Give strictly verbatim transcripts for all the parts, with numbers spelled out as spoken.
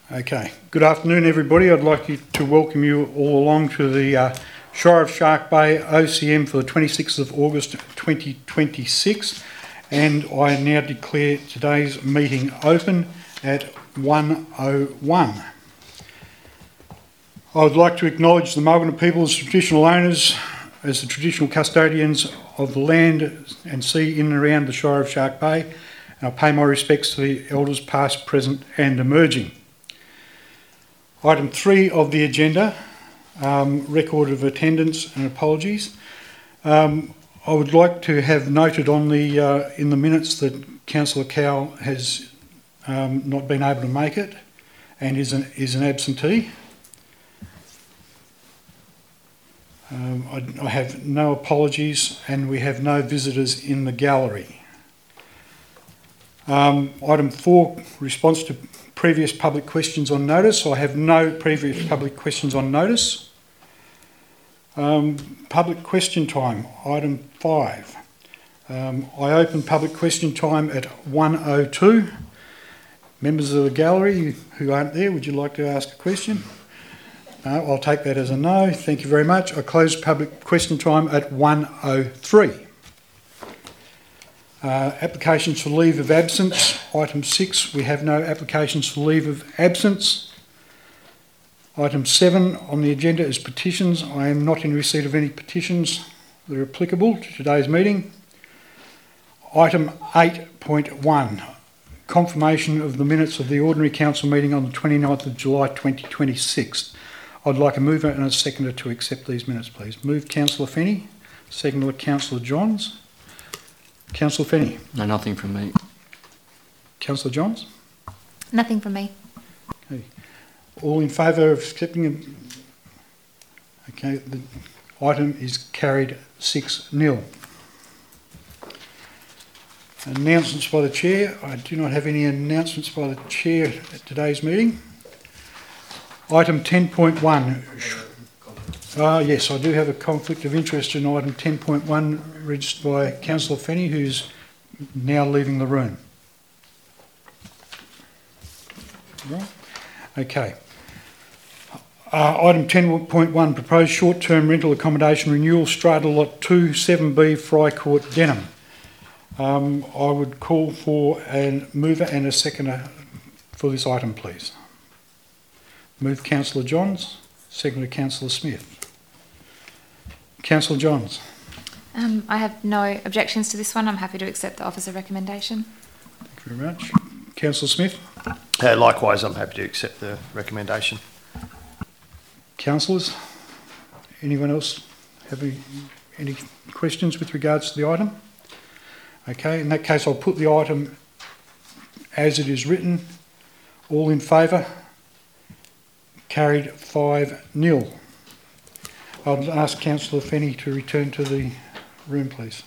Okay, good afternoon everybody. I'd like you to welcome you all along to the uh, Shire of Shark Bay O C M for the twenty-sixth of August twenty twenty-six, and I now declare today's meeting open at one oh one. I would like to acknowledge the Mulgana people as traditional owners, as the traditional custodians of the land and sea in and around the Shire of Shark Bay, and I pay my respects to the elders past, present and emerging. Item three of the agenda, um, record of attendance and apologies. Um, I would like to have noted on the uh, in the minutes that Councillor Cowell has um, not been able to make it and is an, is an absentee. Um, I, I have no apologies and we have no visitors in the gallery. Um, item four, response to previous public questions on notice. I have no previous public questions on notice. Um, public question time, item five. Um, I open public question time at one oh two. Members of the gallery who aren't there, would you like to ask a question? No, I'll take that as a no. Thank you very much. I close public question time at one oh three. Uh, applications for leave of absence, item six, we have no applications for leave of absence. Item seven on the agenda is petitions. I am not in receipt of any petitions that are applicable to today's meeting. Item eight point one, confirmation of the minutes of the ordinary council meeting on the twenty-ninth of July twenty twenty-six. I'd like a mover and a seconder to accept these minutes, please. Move Councillor Fenny, seconded Councillor Johns. Councillor Fenny. No, nothing from me. Councillor Johns. Nothing from me. Okay. All in favour of accepting it? Okay, the item is carried six nil. Announcements by the Chair. I do not have any announcements by the Chair at today's meeting. Item ten point one. Ah, yes, I do have a conflict of interest in item ten point one registered by Councillor Fenny, who's now leaving the room. Right. Okay. Uh, item ten point one, proposed short-term rental accommodation renewal, Strata Lot two, seven B, Fry Court, Denham. Um, I would call for a mover and a seconder for this item, please. Move Councillor Johns, seconder Councillor Smith. Councillor Johns. Um, I have no objections to this one. I'm happy to accept the officer recommendation. Thank you very much. Councillor Smith. Uh, likewise, I'm happy to accept the recommendation. Councillors, anyone else have any, any questions with regards to the item? Okay, in that case I'll put the item as it is written. All in favour? Carried five nil. I'll ask Councillor Fenny to return to the room, please.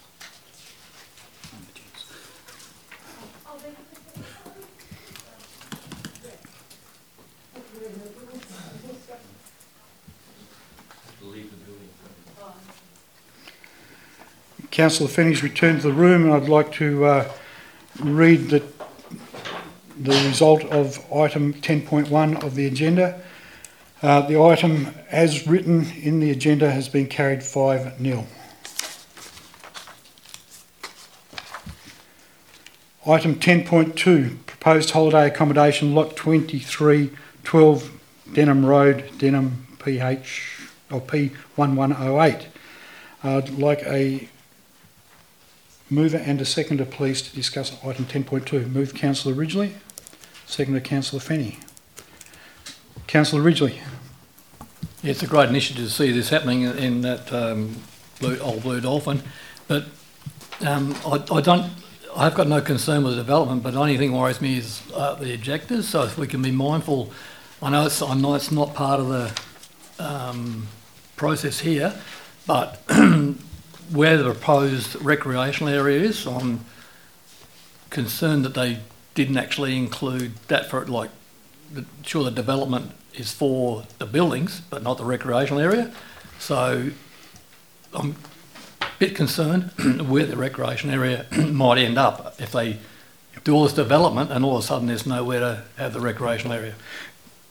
Councillor Fenny's returned to the room, and I'd like to uh, read the, the result of item ten point one of the agenda. Uh, the item as written in the agenda has been carried five nil. Item ten point two, proposed holiday accommodation, lot twenty-three, twelve Denham Road, Denham P H or P one one oh eight. I'd like a mover and a seconder, please, to discuss item ten point two. Move Councillor Ridgely, seconder Councillor Fenny. Councillor Ridgely. Yeah, it's a great initiative to see this happening in that um, blue, old Blue Dolphin, but um, I, I don't. I've got no concern with the development, but the only thing that worries me is uh, the objectives. So if we can be mindful, I know it's I know it's not part of the um, process here, but where the proposed recreational area is, I'm concerned that they didn't actually include that for like. The, sure, the development is for the buildings, but not the recreational area. So I'm a bit concerned where the recreation area might end up if they do all this development and all of a sudden there's nowhere to have the recreational area.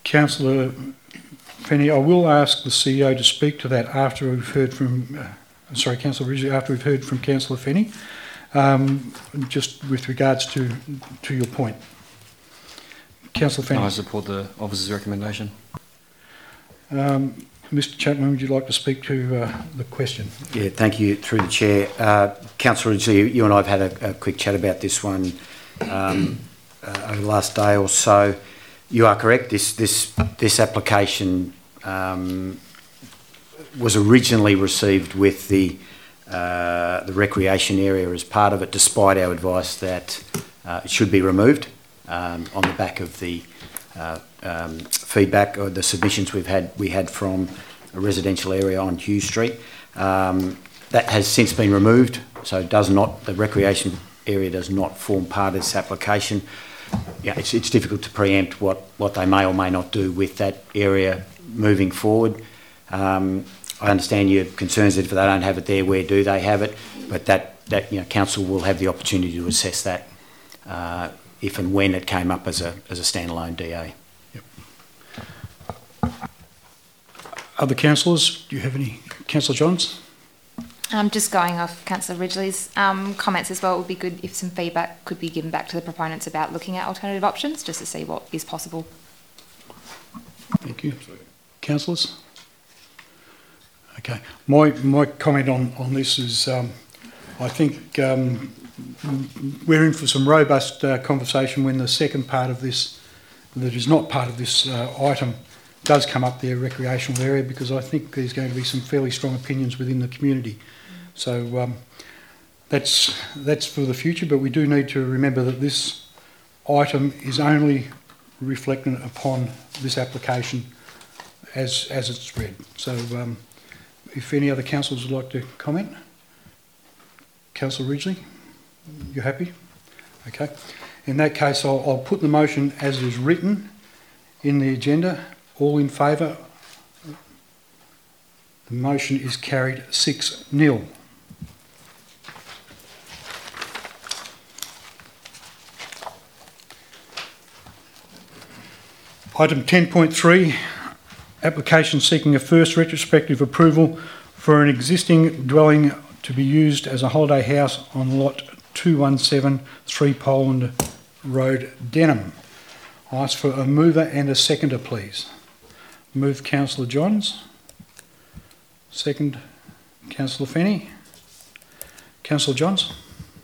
Councillor Fenny, I will ask the C E O to speak to that after we've heard from, uh, sorry, Councillor Ridgely, after we've heard from Councillor Fenny, um, just with regards to to your point. Councillor Fenny. I support the officer's recommendation. Um, Mister Chapman, would you like to speak to uh, the question? Yeah, thank you, through the chair. Uh, Councillor Ridgely, you and I have had a, a quick chat about this one um, uh, over the last day or so. You are correct. This this this application um, was originally received with the uh, the recreation area as part of it, despite our advice that uh, it should be removed um, on the back of the uh, um, feedback or the submissions we've had we had from a residential area on Hughes Street. Um, that has since been removed, so it does not the recreation area does not form part of this application. Yeah, it's, it's difficult to preempt what, what they may or may not do with that area moving forward. Um, I understand your concerns that if they don't have it there, where do they have it? But that, that you know, council will have the opportunity to assess that uh, if and when it came up as a as a standalone D A. Yep. Other councillors, do you have any? Councillor Johns? Um, just going off Councillor Ridgely's um, comments as well, it would be good if some feedback could be given back to the proponents about looking at alternative options, just to see what is possible. Thank you. Councillors? Okay. My my comment on, on this is um, I think um, we're in for some robust uh, conversation when the second part of this, that is not part of this uh, item, does come up there, recreational area, because I think there's going to be some fairly strong opinions within the community. So um, that's that's for the future, but we do need to remember that this item is only reflected upon this application as as it's read. So um, if any other councillors would like to comment. Councillor Ridgely, you happy? Okay. In that case, I'll, I'll put the motion as it is written in the agenda. All in favour? The motion is carried six nil. Item ten point three, application seeking a first retrospective approval for an existing dwelling to be used as a holiday house on lot two one seven, three Poland Road, Denham. I ask for a mover and a seconder, please. Move Councillor Johns. Second, Councillor Fenny. Councillor Johns.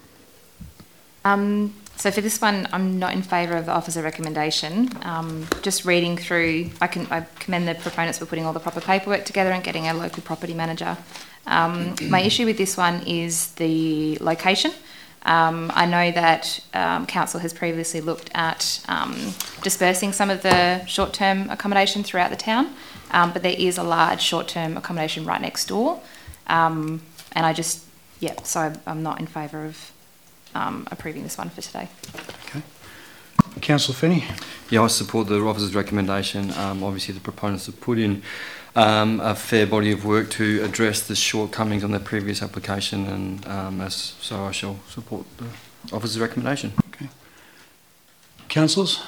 Um, so for this one, I'm not in favour of the officer recommendation. Um, just reading through, I can I commend the proponents for putting all the proper paperwork together and getting a local property manager. Um, my issue with this one is the location. Um, I know that um, council has previously looked at um, dispersing some of the short-term accommodation throughout the town, um, but there is a large short-term accommodation right next door, um, and I just, yeah, so I'm, I'm not in favour of um, approving this one for today. Okay. Councillor Fenny. Yeah, I support the officer's recommendation. Um, obviously, the proponents have put in um, a fair body of work to address the shortcomings on their previous application, and um, as so I shall support the officer's recommendation. Okay. Councillors?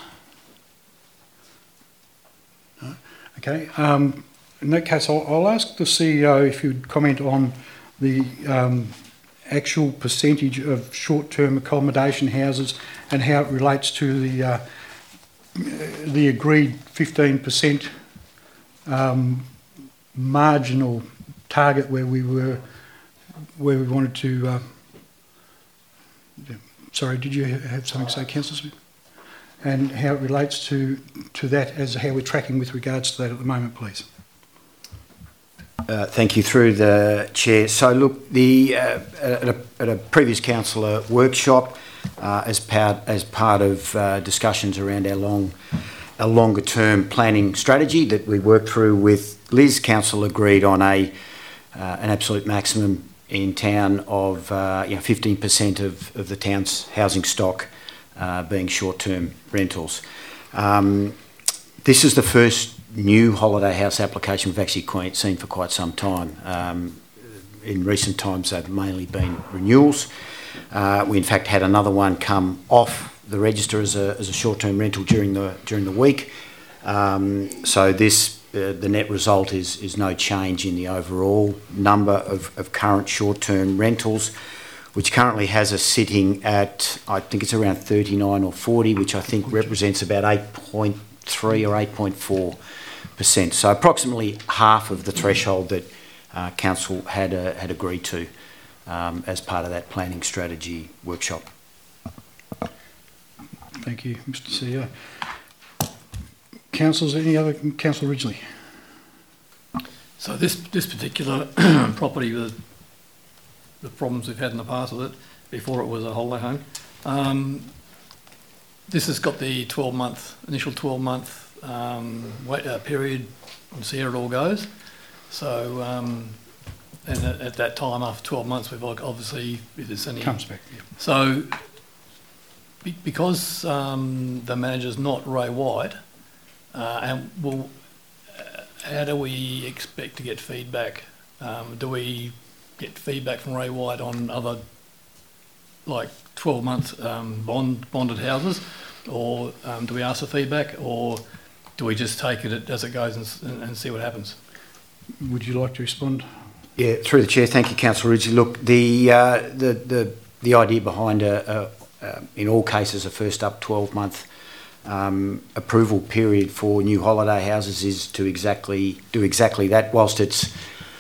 No? Okay. Um, in that case, I'll, I'll ask the C E O if you'd comment on the um, actual percentage of short-term accommodation houses and how it relates to the uh, the agreed fifteen percent um, marginal target where we were, where we wanted to. Uh, yeah. Sorry, did you have something to say, Councillor Smith? And how it relates to to that, as how we're tracking with regards to that at the moment, please. Uh, thank you, through the chair. So, look, the uh, at, a, at a previous councillor workshop, uh, as part as part of uh, discussions around our long, our longer term planning strategy that we worked through with Liz, council agreed on a uh, an absolute maximum in town of uh, you know fifteen percent of of the town's housing stock uh, being short term rentals. Um, this is the first new holiday house application we've actually quite seen for quite some time. Um, in recent times, they've mainly been renewals. Uh, we in fact had another one come off the register as a, as a short-term rental during the during the week. Um, so this, uh, the net result is, is no change in the overall number of, of current short-term rentals, which currently has us sitting at, I think it's around thirty-nine or forty, which I think represents about eight point three or eight point four percent. So approximately half of the threshold that uh, Council had, uh, had agreed to um, as part of that planning strategy workshop. Thank you, Mister C E O. Councillors, any other? Councillor Ridgely. So this, this particular property, with the problems we've had in the past with it, before it was a holiday home, um, this has got the twelve month, initial twelve month um, wait, uh, period, and see how it all goes. So, um, and at, at that time, after twelve months, we've like obviously, if there's any... Comes back, yeah. So, be, because um, the manager's not Ray White, uh, and will, uh, how do we expect to get feedback? Um, do we get feedback from Ray White on other, like twelve month um, bond bonded houses, or um, do we ask for feedback, or do we just take it as it goes and, and see what happens? Would you like to respond? Yeah, through the chair. Thank you, Councillor Ridgely. Look, the uh, the the the idea behind a, a, a in all cases a first up twelve month um, approval period for new holiday houses is to exactly do exactly that. Whilst it's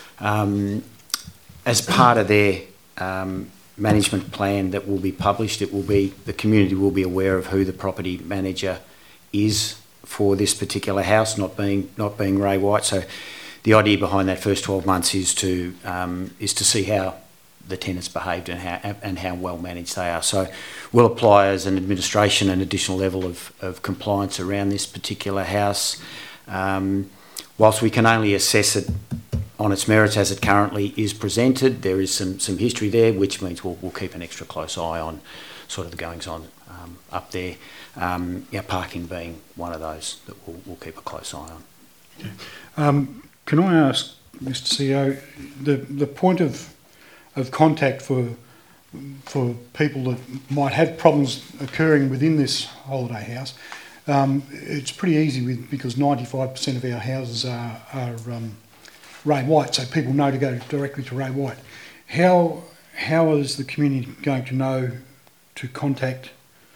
um, as part of their um, management plan that will be published, it will be the community will be aware of who the property manager is for this particular house, not being not being Ray White. So the idea behind that first twelve months is to um, is to see how the tenants behaved and how and how well managed they are. So we'll apply as an administration an additional level of, of compliance around this particular house. Um, whilst we can only assess it on its merits as it currently is presented, there is some some history there, which means we'll, we'll keep an extra close eye on sort of the goings on um, up there. Um, yeah, parking being one of those that we'll, we'll keep a close eye on. Okay. Um, can I ask, Mister C E O, the the point of of contact for for people that might have problems occurring within this holiday house? Um, it's pretty easy with because ninety-five percent of our houses are are um, Ray White, so people know to go directly to Ray White. How how is the community going to know to contact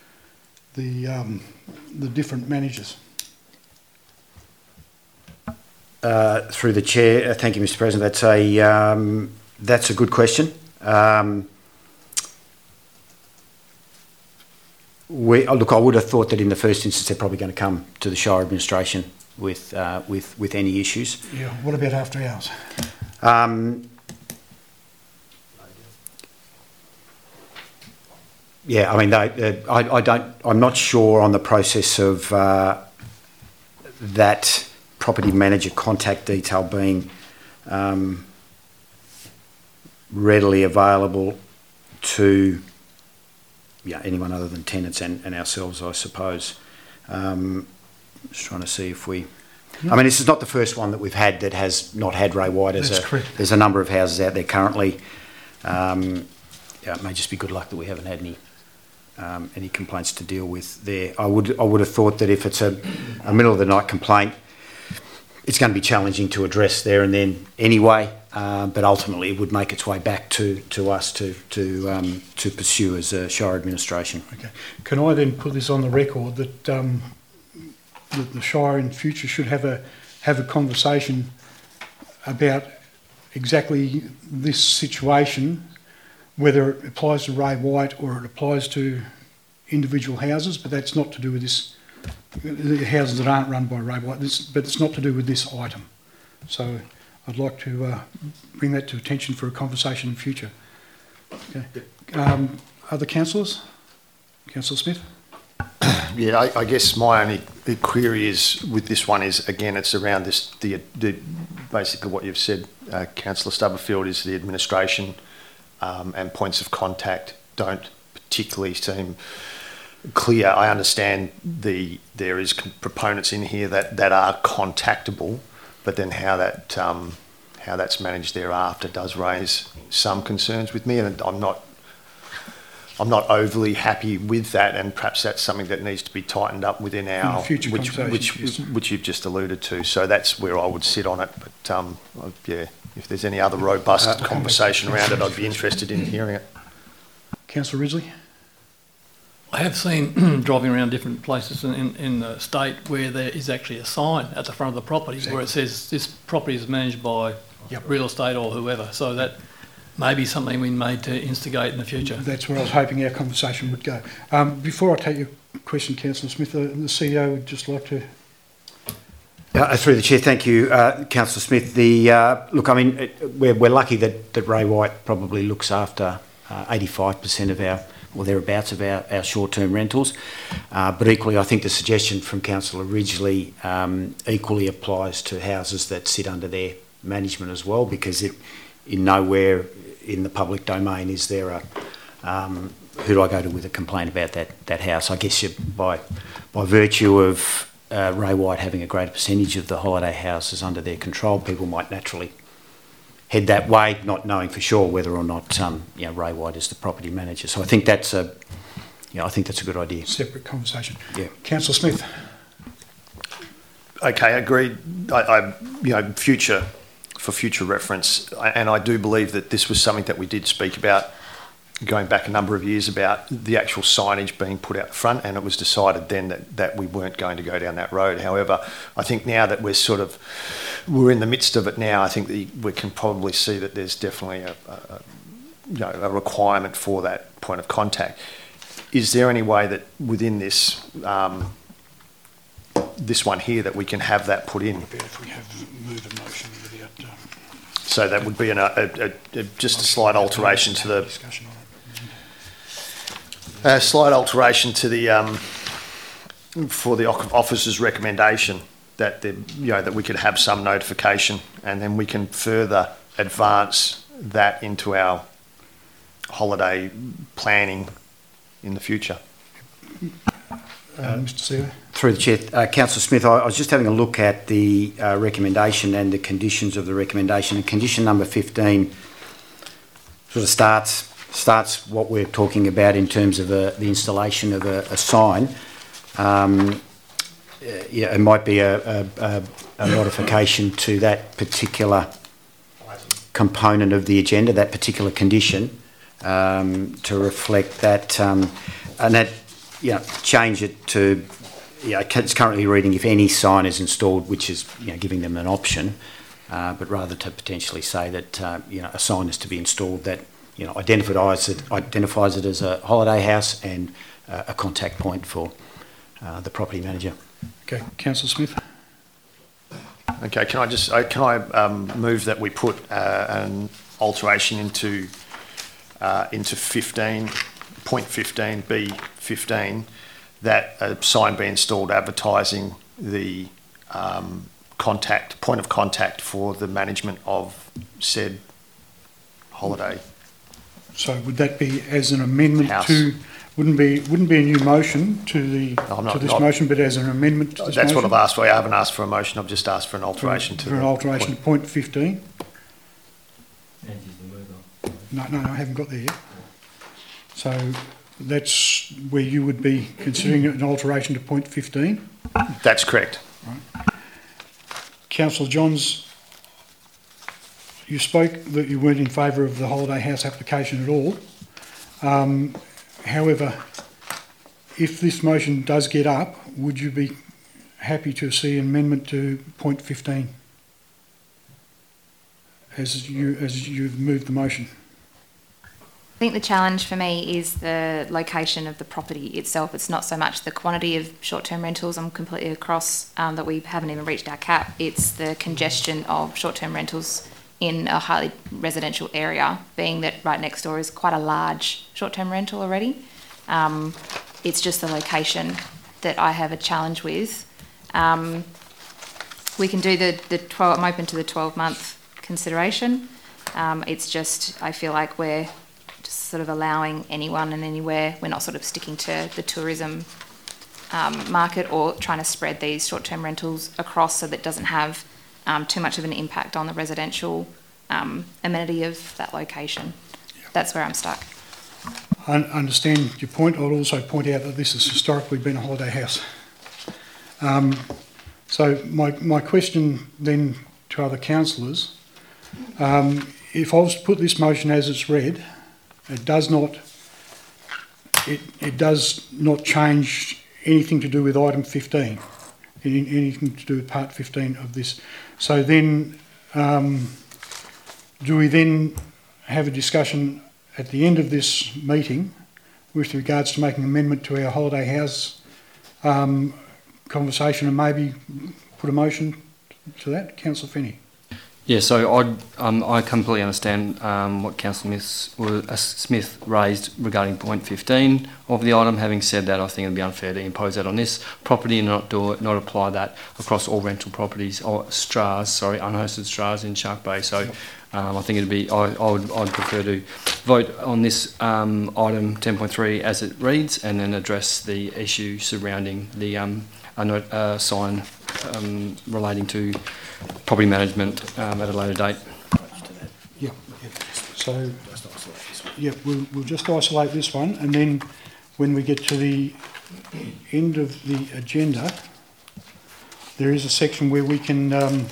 the um, the different managers? Uh, through the chair, uh, thank you, Mister President. That's a um, that's a good question. Um, we oh, look. I would have thought that in the first instance they're probably going to come to the Shire administration with uh, with with any issues. Yeah. What about after hours? Um, yeah, I mean, they, uh, I, I don't. I'm not sure on the process of uh, that property manager contact detail being um, readily available to yeah anyone other than tenants and, and ourselves, I suppose. Um, just trying to see if we. I mean, this is not the first one that we've had that has not had Ray White as That's a. correct. There's a number of houses out there currently. Um, yeah, it may just be good luck that we haven't had any um, any complaints to deal with there. I would I would have thought that if it's a, a middle of the night complaint, it's going to be challenging to address there and then anyway. Uh, but ultimately, it would make its way back to, to us to to um, to pursue as a Shire administration. Okay. Can I then put this on the record that um, that the Shire in future should have a have a conversation about exactly this situation, whether it applies to Ray White or it applies to individual houses, but that's not to do with this, the houses that aren't run by Ray White, this, but it's not to do with this item. So I'd like to uh, bring that to attention for a conversation in future. Okay. Um, other councillors? Councillor Smith? Yeah, I, I guess my only the query is with this one is again it's around this the, the basically what you've said, uh, Councillor Stubberfield, is the administration um, and points of contact don't particularly seem clear. I understand the there is proponents in here that, that are contactable, but then how that um, how that's managed thereafter does raise some concerns with me, and I'm not I'm not overly happy with that, and perhaps that's something that needs to be tightened up within our In future which which conversations, yes. which you've just alluded to. So that's where I would sit on it. But um, yeah, if there's any other robust Uh, conversation around it, I'd be interested in hearing it. Councillor Ridley? I have seen driving around different places in, in, in the state where there is actually a sign at the front of the property where it says this property is managed by Yep. real estate or whoever. So that may be something we need to instigate in the future. That's where I was hoping our conversation would go. Um, before I take your question, Councillor Smith, uh, the C E O would just like to... Uh, through the chair, thank you, uh, Councillor Smith. The uh, look, I mean, it, we're, we're lucky that, that Ray White probably looks after uh, eighty-five percent of our, or thereabouts, of our, our short-term rentals. Uh, but equally, I think the suggestion from Councillor Ridgely um, equally applies to houses that sit under their management as well, because it, in nowhere in the public domain is there a um, who do I go to with a complaint about that that house. I guess you, by by virtue of uh, Ray White having a greater percentage of the holiday houses under their control, people might naturally head that way, not knowing for sure whether or not um, you know, Ray White is the property manager. So I think that's a you know, I think that's a good idea. Separate conversation. Yeah. Councillor Smith? Okay, agreed. I, I you know, future for future reference, and I do believe that this was something that we did speak about going back a number of years about the actual signage being put out front, and it was decided then that, that we weren't going to go down that road. However, I think now that we're sort of, we're in the midst of it now, I think that we can probably see that there's definitely a, a, you know, a requirement for that point of contact. Is there any way that within this, um, this one here, that we can have that put in? If we have moved a motion without... Um, So that would be an, a, a, a, just a slight alteration to the... Discussion on it. A slight alteration to the um, for the officer's recommendation that the, you know, that we could have some notification, and then we can further advance that into our holiday planning in the future. Uh, Mister Seaver? Through the chair, uh, Councillor Smith, I, I was just having a look at the uh, recommendation and the conditions of the recommendation. And condition number fifteen sort of starts starts what we're talking about in terms of a, the installation of a, a sign. Um, uh, yeah, it might be a, a, a, a modification to that particular component of the agenda, that particular condition, um, to reflect that, um, and that, you know, change it to, you know, it's currently reading if any sign is installed, which is, you know, giving them an option, uh, but rather to potentially say that, uh, you know, a sign is to be installed that, you know, identifies it, identifies it as a holiday house and uh, a contact point for uh, the property manager. Okay, Councillor Smith? Okay, can I just uh, can I um, move that we put uh, an alteration into uh, into fifteen point fifteen B fifteen, that a sign be installed advertising the um, contact point of contact for the management of said holiday. So would that be as an amendment House. to, wouldn't be wouldn't be a new motion to the I'm not- to this not- motion, but as an amendment to this That's motion? what I've asked for. I haven't asked for a motion. I've just asked for an alteration to For an the alteration to point. point fifteen? No, no, no, I haven't got there yet. So that's where you would be considering an alteration to point fifteen? That's correct. Councillor Johns, you spoke that you weren't in favour of the holiday house application at all. Um, however, if this motion does get up, would you be happy to see an amendment to point fifteen? As you as you've moved the motion. I think the challenge for me is the location of the property itself. It's not so much the quantity of short-term rentals. I'm completely across um, that we haven't even reached our cap. It's the congestion of short-term rentals in a highly residential area, being that right next door is quite a large short-term rental already. Um, it's just the location that I have a challenge with. Um, we can do the, the twelve, I'm open to the twelve-month consideration. Um, it's just, I feel like we're just sort of allowing anyone and anywhere. We're not sort of sticking to the tourism um, market or trying to spread these short-term rentals across so that it doesn't have um, too much of an impact on the residential um, amenity of that location. That's where I'm stuck. un- understand your point. I'll also point out that this has historically been a holiday house. Um, so my, my question then to other councillors, um, if I was to put this motion as it's read, it does not, it, it does not change anything to do with item fifteen, any, anything to do with part fifteen of this. So then, um, do we then have a discussion at the end of this meeting with regards to making an amendment to our holiday house um, conversation and maybe put a motion to that? Councillor Finney. Yeah, so I'd, um, I completely understand um, what Councillor Smith, uh, Smith raised regarding point fifteen of the item. Having said that, I think it would be unfair to impose that on this property and not do it, not apply that across all rental properties or S T R As, sorry, unhosted S T R As in Shark Bay. So um, I think it'd be, I, I would, I'd prefer to vote on this um, item ten point three as it reads, and then address the issue surrounding the um, a note, uh, sign um, relating to property management um, at a later date. Yeah, yeah. So, yeah, we'll, we'll just isolate this one, and then when we get to the end of the agenda, there is a section where we can, um,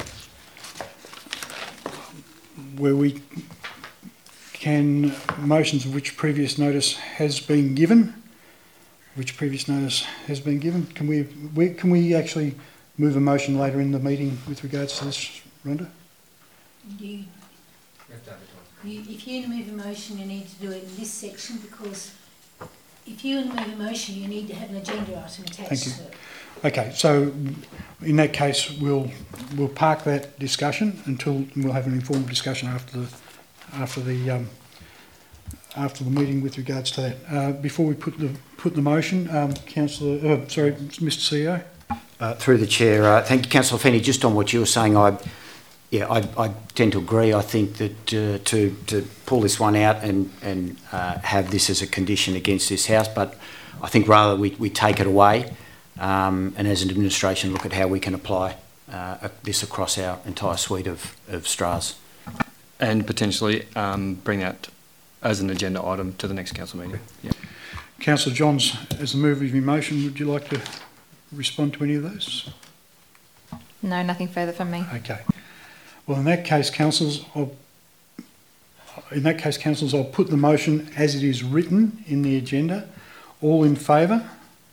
where we can, motions of which previous notice has been given, which previous notice has been given. Can we, we can we actually move a motion later in the meeting with regards to this, Rhonda? You, you, if you move a motion, you need to do it in this section, because if you move a motion, you need to have an agenda item attached Thank you. to it. Okay, so in that case, we'll we'll park that discussion until we'll have an informed discussion after the after the um, after the meeting with regards to that. Uh, before we put the put the motion, um, Councillor, uh, sorry, Mister C E O. Uh, through the chair, uh, thank you, Councillor Finney. Just on what you were saying, I, yeah, I, I tend to agree. I think that uh, to to pull this one out and and uh, have this as a condition against this house, but I think rather we we take it away, um, and as an administration look at how we can apply uh, this across our entire suite of of S T R As, And potentially um, bring that as an agenda item to the next council meeting. Yeah. Councillor Johns, as the mover of your motion, would you like to respond to any of those? No, nothing further from me. Okay. Well, in that case, councillors, I'll, in that case, councillors, I'll put the motion as it is written in the agenda. All in favour?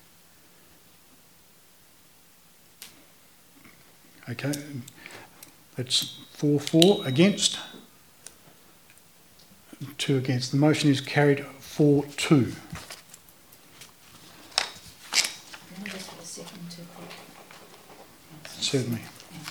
Okay. That's four four against. Two against. The motion is carried four two. Can I just get a second to put? Certainly.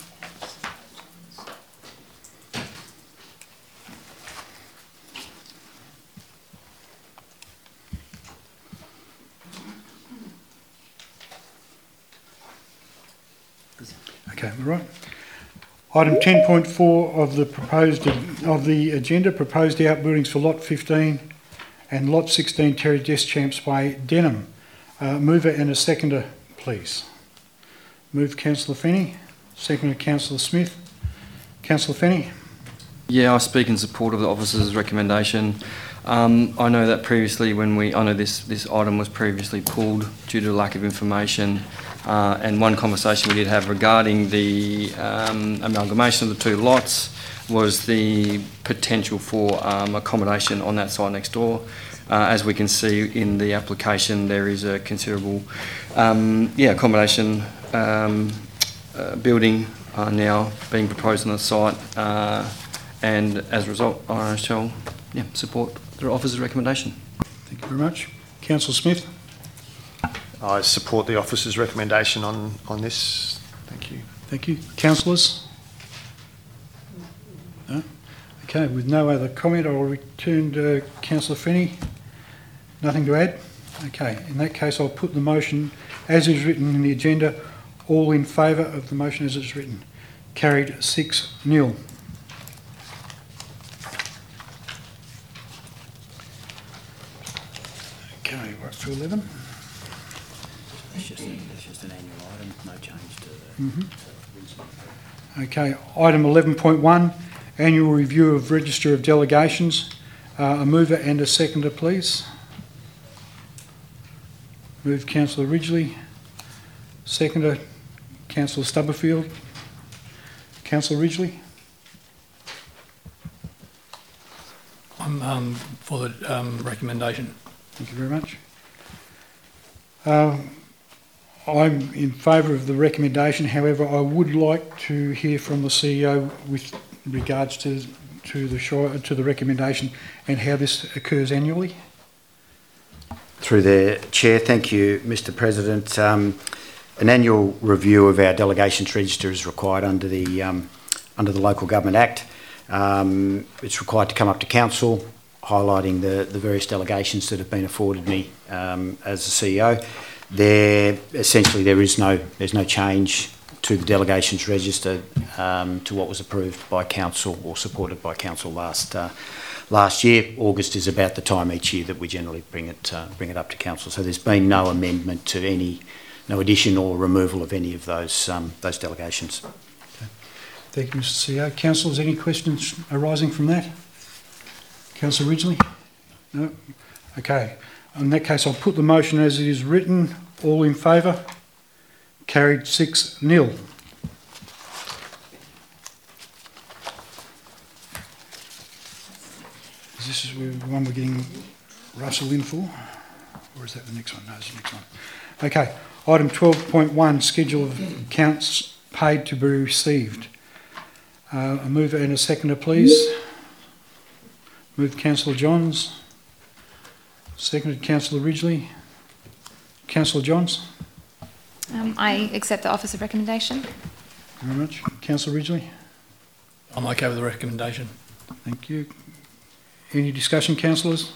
Okay, all right. Item ten point four of the proposed of the agenda, proposed outbuildings for lot fifteen and lot sixteen Terry Deschamps Way, Denham. Uh, mover and a seconder, please. Move Councillor Finney, seconder Councillor Smith. Councillor Finney. Yeah, I speak in support of the officer's recommendation. Um, I know that previously when we, I know this, this item was previously pulled due to lack of information, uh, and one conversation we did have regarding the um, amalgamation of the two lots was the potential for um, accommodation on that site next door. Uh, as we can see in the application, there is a considerable um, yeah, accommodation um, uh, building uh, now being proposed on the site, uh, and as a result, I shall yeah, support the officer's recommendation. Thank you very much. Councillor Smith. I support the officer's recommendation on, on this. Thank you. Thank you. Councillors? No? Okay, with no other comment, I will return to Councillor Finney. Nothing to add? Okay, in that case, I'll put the motion as is written in the agenda. All in favour of the motion as it's written. Carried six nil. Okay, we're up to eleven. It's just, it's just an annual item, no change to the... Mm-hmm. Okay, item eleven point one, annual review of register of delegations. Uh, a mover and a seconder, please. Moved Councillor Ridgely. Seconder, Councillor Stubberfield. Councillor Ridgely. I'm um, for the um, recommendation. Thank you very much. Um, I'm in favour of the recommendation. However, I would like to hear from the C E O with regards to to the Shire, to the recommendation and how this occurs annually. Through the Chair, thank you, Mister President. Um, an annual review of our delegations register is required under the um, under the Local Government Act. Um, it's required to come up to Council, highlighting the, the various delegations that have been afforded me um, as the C E O. There, essentially, there is no there's no change to the delegations register um, to what was approved by Council or supported by Council last uh, last year. August is about the time each year that we generally bring it uh, bring it up to Council. So there's been no amendment to any, no addition or removal of any of those um, those delegations. Thank you, Mister C E O. Councillors, any questions arising from that? Councillor Ridgely? No? Okay. In that case, I'll put the motion as it is written. All in favour? Carried six nil. Is this the one we're getting Russell in for? Or is that the next one? No, it's the next one. Okay. Item twelve point one, schedule of accounts paid to be received. Uh, a mover and a seconder, please. Moved Councillor Johns. Seconded Councillor Ridgely. Councillor Johns. Um, I accept the officer recommendation. Thank you very much. Councillor Ridgely. I'm okay with the recommendation. Thank you. Any discussion, councillors?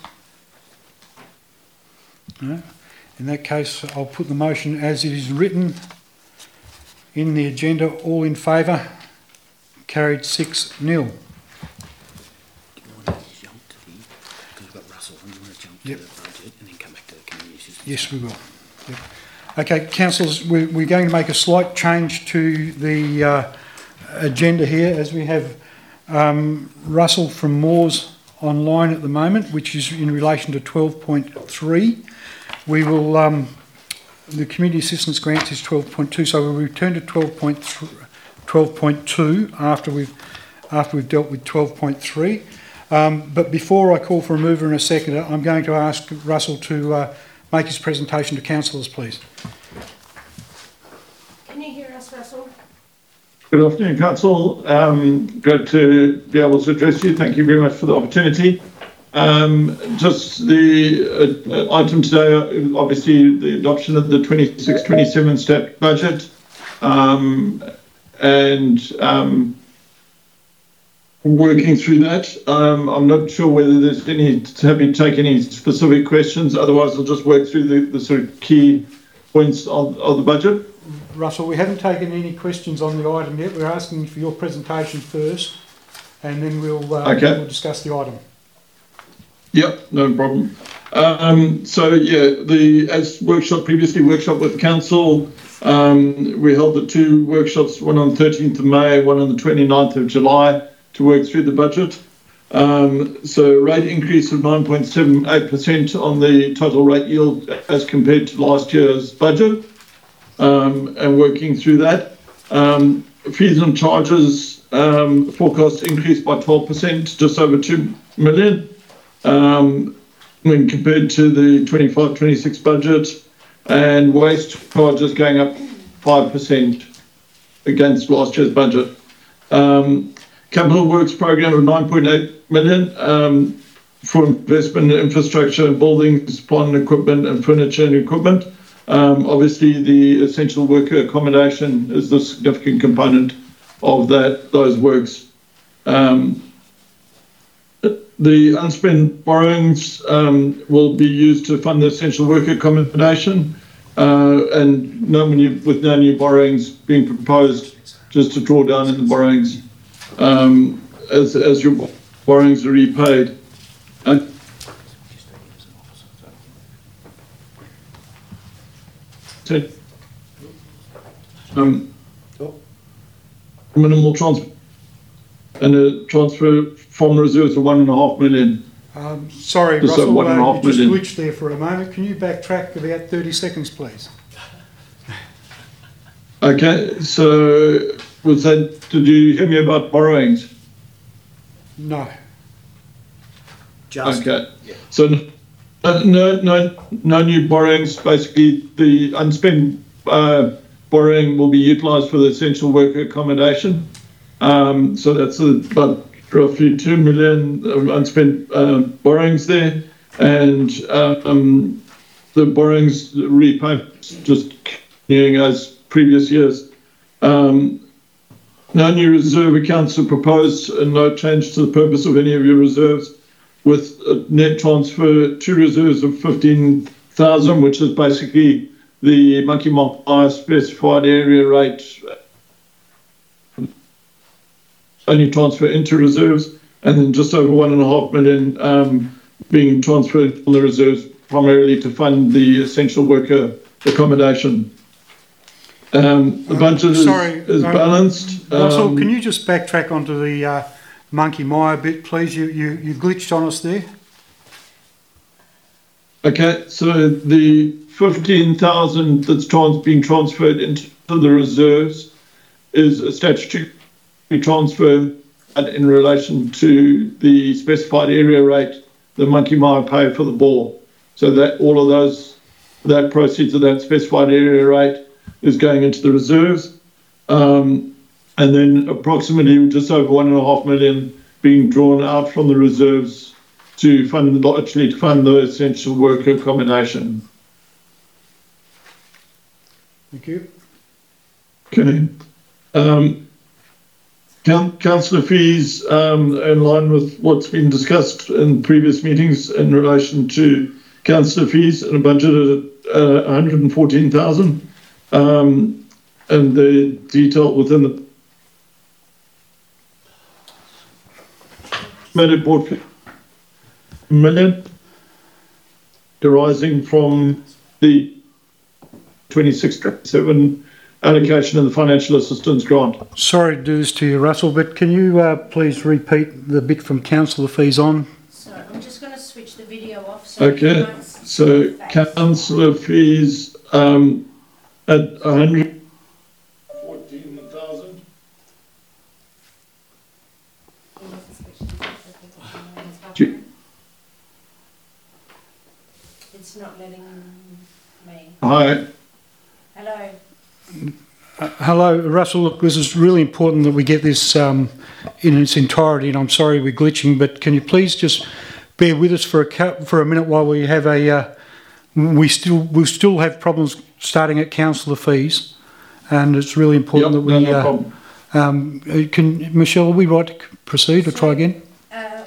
No. In that case, I'll put the motion as it is written in the agenda. All in favour? Carried six nil. Do you want to jump to the, because we've got Russell, and you want to jump Yep. to the budget and then come back to the community assistance? Yes, we will. Yep. Okay, councillors, we're, we're going to make a slight change to the uh, agenda here, as we have um, Russell from Moores online at the moment, which is in relation to twelve point three. We will, um, the community assistance grants is twelve point two, so we'll return to twelve point two after we've after we've dealt with twelve point three. Um, but before I call for a mover and a seconder, I'm going to ask Russell to uh, make his presentation to councillors, please. Can you hear us, Russell? Good afternoon, Council. Um, good to be able to address you. Thank you very much for the opportunity. Um, just the uh, item today, uh, obviously the adoption of the twenty-six twenty-seven step budget, um, and um, working through that. Um, I'm not sure whether there's any, have you taken any specific questions? Otherwise, I'll just work through the, the sort of key points of, of the budget. Russell, we haven't taken any questions on the item yet. We're asking for your presentation first, and then we'll, uh, Okay. we'll discuss the item. Yep, no problem. Um, so yeah, the as workshop previously workshop with council, um, we held the two workshops, one on thirteenth of May, one on the twenty-ninth of July, to work through the budget. Um, so rate increase of nine point seven eight percent on the total rate yield as compared to last year's budget, um, and working through that. Um, fees and charges um, forecast increase by twelve percent, just over two million. Um, when compared to the twenty-five twenty-six budget, and waste charges going up five percent against last year's budget. Um, capital works program of nine point eight million um, for investment in infrastructure and buildings, plant and equipment, and furniture and equipment. Um, obviously, the essential worker accommodation is the significant component of that those works. Um, The unspent borrowings um, will be used to fund the essential worker accommodation, uh, and no new, with no new borrowings being proposed, just to draw down in the borrowings um, as, as your borrowings are repaid. And um, minimal transfer and a transfer from reserves of one and a half million Um, sorry, Just Russell, over one and a uh, half you just million. glitched there for a moment. Can you backtrack about thirty seconds, please? Okay, so was that, did you hear me about borrowings? No. Just, Okay, so uh, no, no, no new borrowings. Basically, the unspent uh, borrowing will be utilised for the essential worker accommodation. Um, so that's about roughly two million of unspent uh, borrowings there, and uh, um, the borrowings repayments just continuing as previous years. Um, no new reserve accounts are proposed, and no change to the purpose of any of your reserves, with a net transfer to reserves of fifteen thousand, which is basically the Monkey Mile specified area rate only transfer into reserves, and then just over one and a half million um, being transferred from the reserves primarily to fund the essential worker accommodation. Um, the Um, budget is, sorry, is uh, balanced. Russell, Um, can you just backtrack onto the uh, Monkey Mire bit, please? You, you, you glitched on us there. Okay, so the fifteen thousand that's trans being transferred into the reserves is a statutory transfer in relation to the specified area rate the Monkey Mire pay for the ball. So that all of those, that proceeds of that specified area rate is going into the reserves. Um, and then approximately just over one and a half million being drawn out from the reserves to fund, actually to fund the essential worker accommodation. Thank you. Okay. Um, coun- councillor fees, um, in line with what's been discussed in previous meetings in relation to councillor fees, and a budget of uh, one hundred fourteen thousand, um, and the detail within the estimated board million arising from the twenty-six twenty-seven allocation of the financial assistance grant. Sorry to do this to you, Russell, but can you uh, please repeat the bit from councillor fees on? So I'm just going to switch the video off. So Okay, you can't see so the face. councillor fees um, at one hundred fourteen thousand. It's not letting me. Hi. Hello. Uh, hello, Russell. Look, this is really important that we get this um, in its entirety, and I'm sorry we're glitching, but can you please just bear with us for a cu- for a minute while we have a uh, we still we still have problems starting at councillor fees, and it's really important Yep, that we. no, no uh, problem. um, uh, can Michelle, are we right to c- proceed or try again? Uh,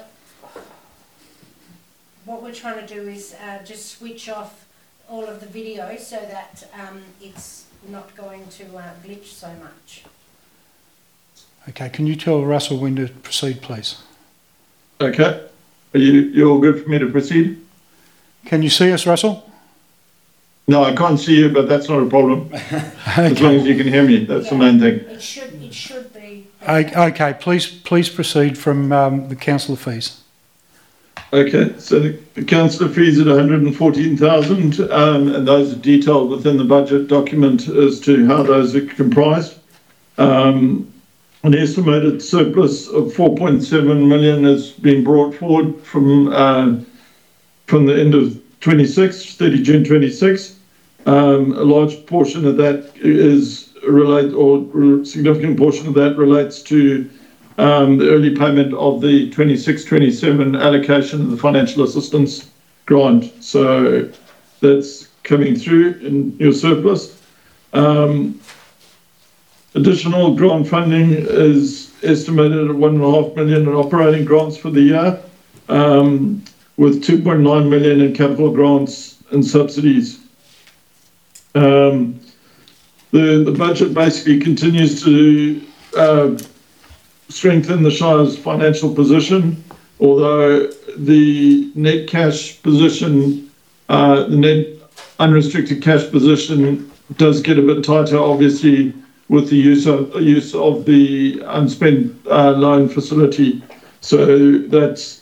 what we're trying to do is uh, just switch off all of the video so that um, it's not going to uh, glitch so much. Okay, can you tell Russell when to proceed, please? Okay. Are you, you all good for me to proceed? Can you see us, Russell? No, I can't see you, but that's not a problem. As long as you can hear me, that's the Yeah. main thing. It should. It should be. O- Okay, please please proceed from um, the councillor fees. Okay, so the, the councillor fees at one hundred fourteen thousand, um, and those are detailed within the budget document as to how those are comprised. Um, an estimated surplus of four point seven million has been brought forward from uh, from the end of twenty-six, thirty June twenty-six. Um, a large portion of that is relate, or a significant portion of that relates to um, the early payment of the twenty-six twenty-seven allocation of the financial assistance grant. So that's coming through in your surplus. Um, additional grant funding is estimated at one and a half million in operating grants for the year, um, with two point nine million in capital grants and subsidies. Um, the, the budget basically continues to uh, strengthen the Shire's financial position, although the net cash position, uh, the net unrestricted cash position does get a bit tighter, obviously, with the use of use of the unspent uh, loan facility. So that's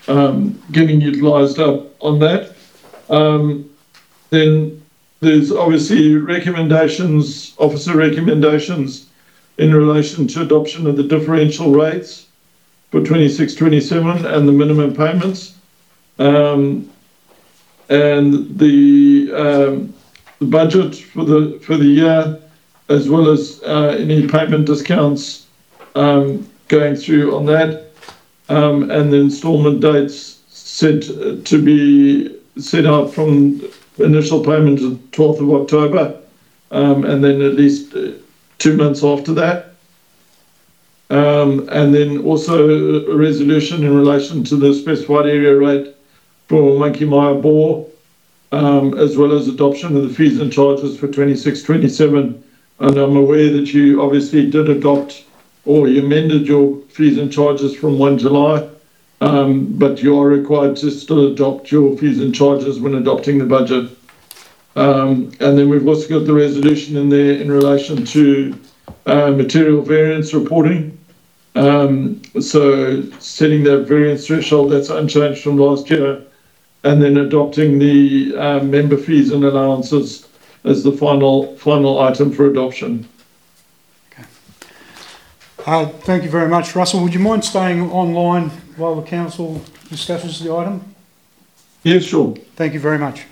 um, getting utilised up on that. Um, then there's obviously recommendations, officer recommendations in relation to adoption of the differential rates for twenty-six twenty-seven and the minimum payments. Um, and the, um, the budget for the for the year, as well as uh, any payment discounts um, going through on that, um, and the instalment dates set to be set out from initial payment of twelfth of October, um, and then at least two months after that. Um, and then also a resolution in relation to the specified area rate for Monkey Mire Bore, um, as well as adoption of the fees and charges for twenty-six twenty-seven. And I'm aware that you obviously did adopt, or you amended your fees and charges from first of July, um, but you are required to still adopt your fees and charges when adopting the budget. Um, and then we've also got the resolution in there in relation to uh, material variance reporting. Um, so setting that variance threshold that's unchanged from last year, and then adopting the uh, member fees and allowances as the final final item for adoption. Okay. Uh, thank you very much, Russell. Would you mind staying online while the council discusses the item? Yes, sure. Thank you very much.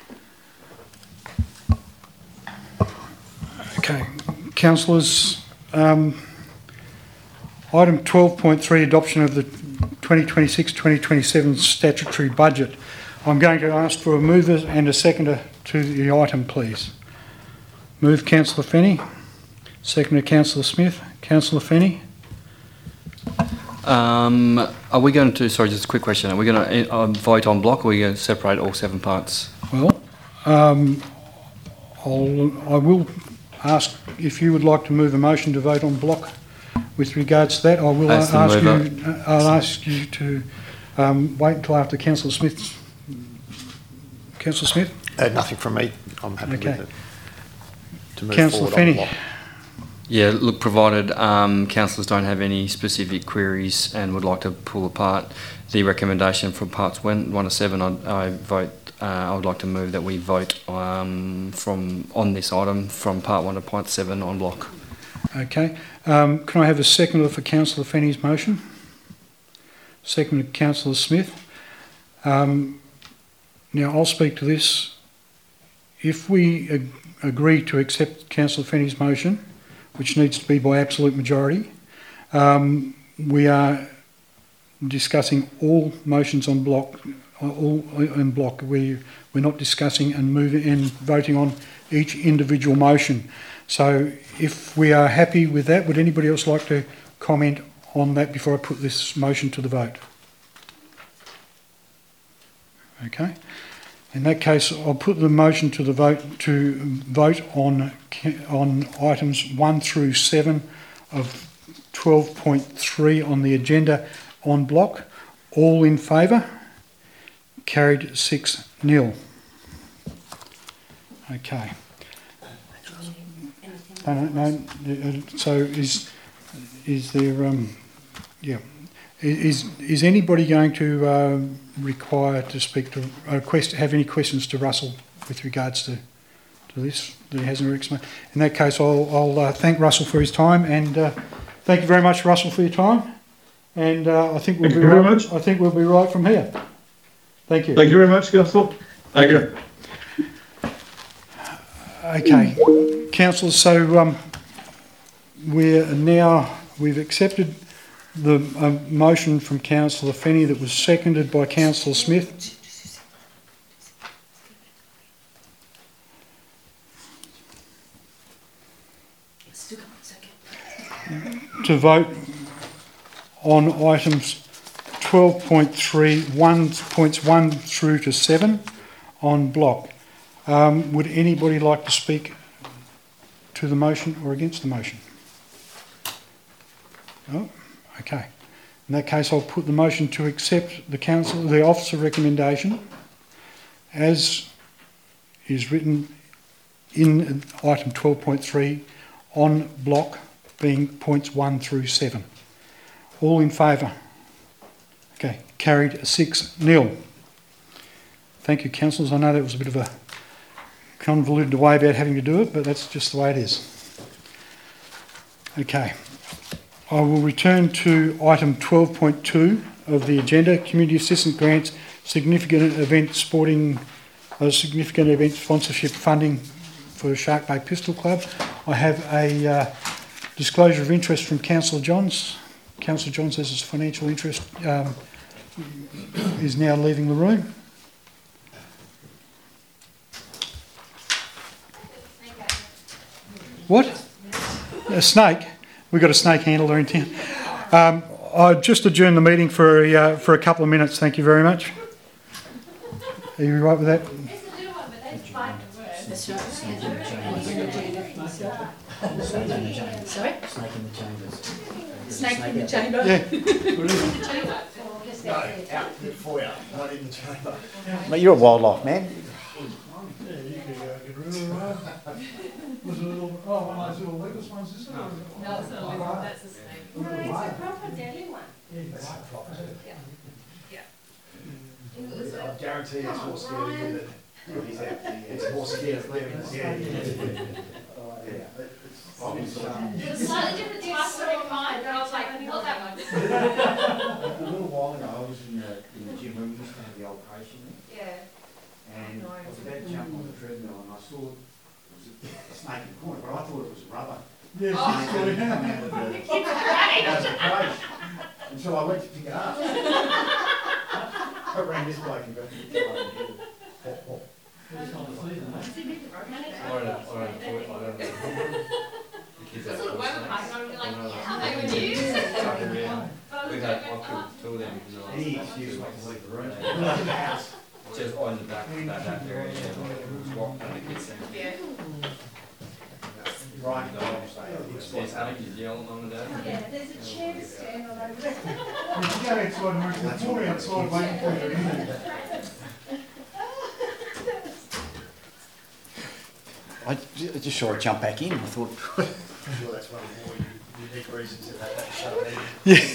Okay, councillors, um, item twelve point three, adoption of the twenty twenty-six twenty twenty-seven statutory budget. I'm going to ask for a mover and a seconder to the item, please. Move Councillor Fenny, seconder Councillor Smith. Councillor Fenny. Um, are we going to, sorry, just a quick question, are we going to uh, vote on block, or are we going to separate all seven parts? Well, um, I'll, I will ask if you would like to move a motion to vote on block with regards to that. I will As ask the you, mover. I'll ask you to um, wait until after Councillor Smith's. Councillor Smith? Uh, nothing from me. I'm happy Okay. with it. To move Councillor forward on the Fenny. block. Yeah, look, provided um, councillors don't have any specific queries and would like to pull apart the recommendation from parts one, one to seven, I, I vote. Uh, I would like to move that we vote um, from on this item from part one to part seven on block. Okay. Um, can I have a seconder for Councillor Fenny's motion? Seconder Councillor Smith. Um, now I'll speak to this. If we ag- agree to accept Councillor Fenny's motion, which needs to be by absolute majority, um, we are discussing all motions on block, all in block. We we're not discussing and moving and voting on each individual motion. So, if we are happy with that, would anybody else like to comment on that before I put this motion to the vote? Okay. In that case, I'll put the motion to the vote to vote on on items one through seven of twelve point three on the agenda on block. All in favour? Carried six nil. Okay. No, no, no. So is is there? Um, yeah. Is is anybody going to uh, require to speak to uh, quest, have any questions to Russell with regards to to this that he hasn't explained? In that case, I'll, I'll uh, thank Russell for his time, and uh, thank you very much, Russell, for your time. And uh, I think we'll Thank be you very right, much. I think we'll be right from here. Thank you. Thank you very much, Councillor. Thank you. Okay, councillors. So um, we're now we've accepted the uh, motion from Councillor Fenny that was seconded by Councillor Smith. To vote on items twelve point three, one points one through to seven on block. Um, would anybody like to speak to the motion or against the motion? No? Okay. In that case, I'll put the motion to accept the council, the officer recommendation as is written in item twelve point three on block, being points one through seven. All in favour? Okay. Carried six nil. Thank you, councillors. I know that was a bit of a convoluted way about having to do it, but that's just the way it is. Okay. I will return to item twelve point two of the agenda, Community Assistance Grants, Significant Event Sporting, uh, Significant Event Sponsorship Funding for Shark Bay Pistol Club. I have a uh, disclosure of interest from Councillor Johns. Councillor Johns says his financial interest um, is now leaving the room. What? A snake? We've got a snake handler in town. Um, I just adjourn the meeting for a, uh, for a couple of minutes. Thank you very much. Are you right with that? That's right. Sorry? Snake in the chambers. Snake in the chamber? Yeah. No, out in the foyer, not in the chamber. Mate, you're a wildlife man. Was it a little, oh, one of those little legless ones, isn't it? No, it's not a lizard, that's a snake. No, it's a proper deadly one. Yeah. Yeah. I guarantee it's more scary than it. It's more scary than it. Yeah. It was slightly different types of mine, but I was like, not that one. A little while ago, I was in the, in the gym when we used to have the old patient there, Yeah. and I was about to jump on the treadmill, and I saw it was a snake in the corner, but I thought it was rubber. Yes, And it sorry. come out of the, out of the cage. And so I went to pick it up. I rang this bloke and got him to come over and get it. This is one part, I was like, yeah, they would use it. But I was We've like, had, I've killed two of them. He excused me to leave the room. Just on the back, that, that area, yeah, like, it was walking on the kids' thing. yeah. Right, no, There's Alex yelling on the dad. Yeah, there's a chair to stand on over there. You can go outside and work the floor outside waiting for you. I j- just saw it jump back in. I thought, I'm sure that's one of the more unique reasons that that show needed.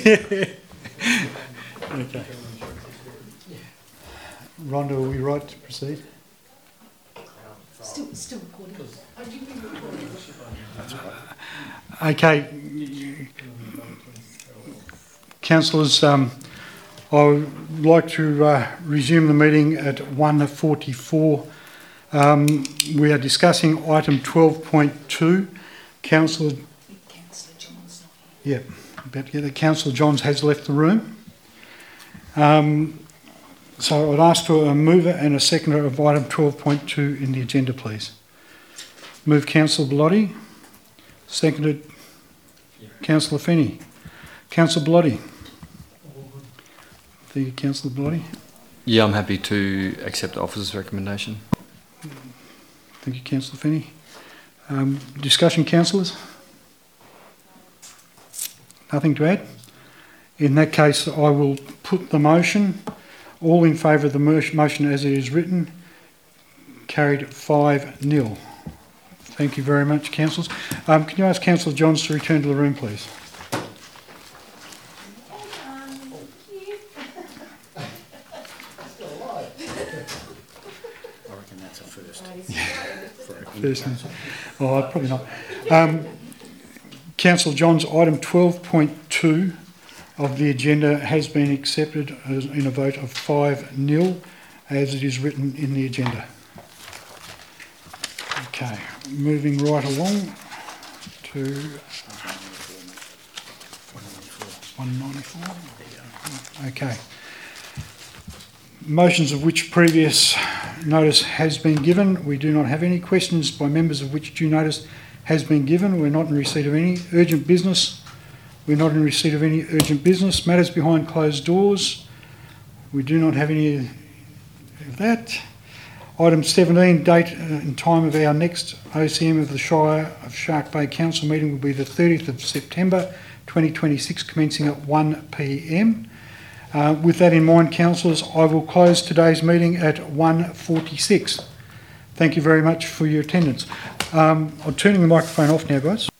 Yeah. Okay. Rhonda, are we right to proceed? Still, still recording. Are you being recorded? Okay. Councillors, um, I would like to uh, resume the meeting at one forty-four. Um, we are discussing item twelve point two. Councillor, Councillor John's not yeah, about to get it. Councillor Johns has left the room. Um, so I'd ask for a mover and a seconder of item twelve point two in the agenda, please. Move Councillor Bellotti. Seconded Councillor Finney. Councillor Bellotti. Thank you, Councillor Bellotti. Yeah, I'm happy to accept the officer's recommendation. Thank you, Councillor Finney. Um, discussion, councillors? Nothing to add? In that case, I will put the motion. All in favour of the motion as it is written. Carried five nil. Thank you very much, councillors. Um, can you ask Councillor Johns to return to the room, please? I reckon that's a first. First, oh, probably not. Um, Councillor Johns, item twelve point two of the agenda has been accepted as in a vote of five nil as it is written in the agenda. Okay, moving right along to one ninety-four. Okay. Motions of which previous notice has been given. We do not have any questions by members of which due notice has been given. We're not in receipt of any urgent business. We're not in receipt of any urgent business. Matters behind closed doors. We do not have any of that. Item seventeen, date and time of our next O C M of the Shire of Shark Bay Council meeting will be the thirtieth of September twenty twenty-six, commencing at one p m. Uh, with that in mind, councillors, I will close today's meeting at one forty-six. Thank you very much for your attendance. Um, I'm turning the microphone off now, guys.